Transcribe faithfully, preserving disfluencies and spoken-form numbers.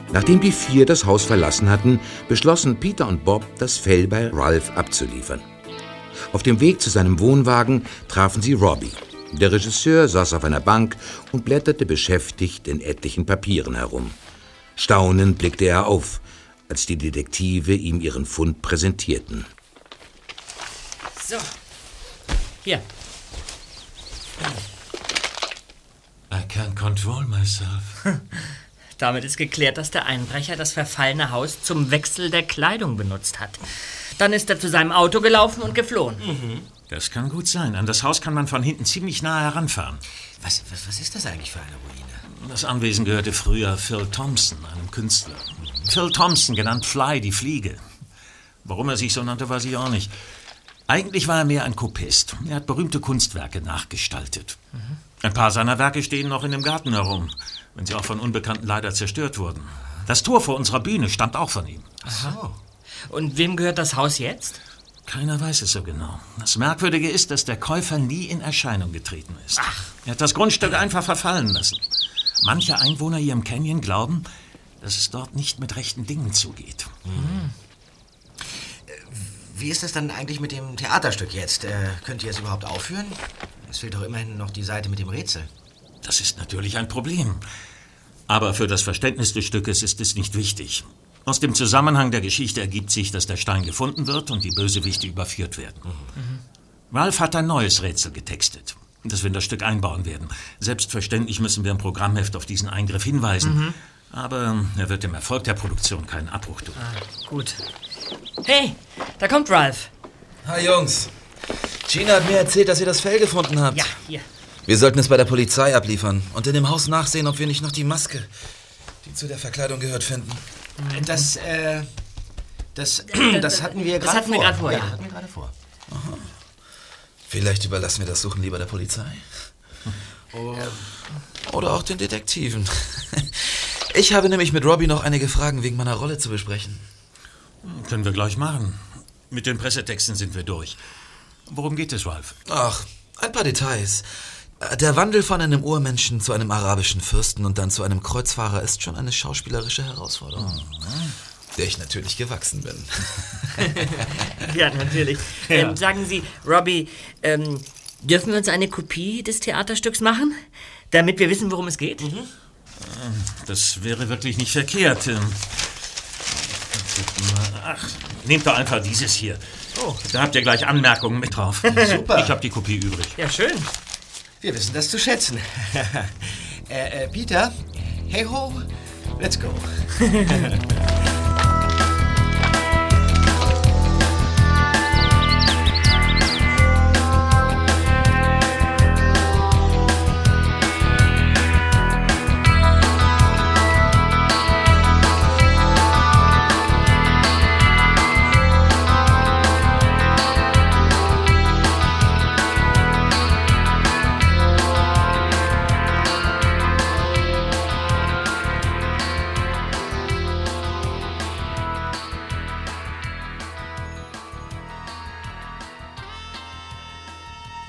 Nachdem die vier das Haus verlassen hatten, beschlossen Peter und Bob, das Fell bei Ralph abzuliefern. Auf dem Weg zu seinem Wohnwagen trafen sie Robbie. Der Regisseur saß auf einer Bank und blätterte beschäftigt in etlichen Papieren herum. Staunend blickte er auf, als die Detektive ihm ihren Fund präsentierten. So, hier. I can't control myself. Damit ist geklärt, dass der Einbrecher das verfallene Haus zum Wechsel der Kleidung benutzt hat. Dann ist er zu seinem Auto gelaufen und geflohen. Mhm. Das kann gut sein. An das Haus kann man von hinten ziemlich nah heranfahren. Was, was, was ist das eigentlich für eine Ruine? Das Anwesen gehörte früher Phil Thompson, einem Künstler. Phil Thompson, genannt Fly, die Fliege. Warum er sich so nannte, weiß ich auch nicht. Eigentlich war er mehr ein Kopist. Er hat berühmte Kunstwerke nachgestaltet. Mhm. Ein paar seiner Werke stehen noch in dem Garten herum, wenn sie auch von Unbekannten leider zerstört wurden. Das Tor vor unserer Bühne stammt auch von ihm. Ach so. Und wem gehört das Haus jetzt? Keiner weiß es so genau. Das Merkwürdige ist, dass der Käufer nie in Erscheinung getreten ist. Ach. Er hat das Grundstück einfach verfallen lassen. Manche Einwohner hier im Canyon glauben, dass es dort nicht mit rechten Dingen zugeht. Mhm. Wie ist das dann eigentlich mit dem Theaterstück jetzt? Äh, könnt ihr es überhaupt aufführen? Es fehlt doch immerhin noch die Seite mit dem Rätsel. Das ist natürlich ein Problem. Aber für das Verständnis des Stückes ist es nicht wichtig. Aus dem Zusammenhang der Geschichte ergibt sich, dass der Stein gefunden wird und die Bösewichte überführt werden. Mhm. Ralph hat ein neues Rätsel getextet, das wir in das Stück einbauen werden. Selbstverständlich müssen wir im Programmheft auf diesen Eingriff hinweisen. Mhm. Aber er wird dem Erfolg der Produktion keinen Abbruch tun. Ah, gut. Hey, da kommt Ralph. Hi, Jungs. Gina hat mir erzählt, dass ihr das Fell gefunden habt. Ja, hier. Wir sollten es bei der Polizei abliefern und in dem Haus nachsehen, ob wir nicht noch die Maske, die zu der Verkleidung gehört, finden. Das, äh, das, das hatten wir gerade vor. Das hatten wir gerade vor, ja. ja. hatten wir gerade vor. Aha. Vielleicht überlassen wir das Suchen lieber der Polizei. Oh. Oder auch den Detektiven. Ich habe nämlich mit Robbie noch einige Fragen wegen meiner Rolle zu besprechen. Können wir gleich machen. Mit den Pressetexten sind wir durch. Worum geht es, Ralph? Ach, ein paar Details. Der Wandel von einem Urmenschen zu einem arabischen Fürsten und dann zu einem Kreuzfahrer ist schon eine schauspielerische Herausforderung, mhm. der ich natürlich gewachsen bin. Ja, natürlich. Ja. Ähm, sagen Sie, Robbie, ähm, dürfen wir uns eine Kopie des Theaterstücks machen, damit wir wissen, worum es geht? Mhm. Das wäre wirklich nicht verkehrt. Ach, nehmt doch einfach dieses hier. Oh. Da habt ihr gleich Anmerkungen mit drauf. Super. Ich habe die Kopie übrig. Ja, schön. Wir wissen das zu schätzen. äh, äh, Peter, hey ho, let's go.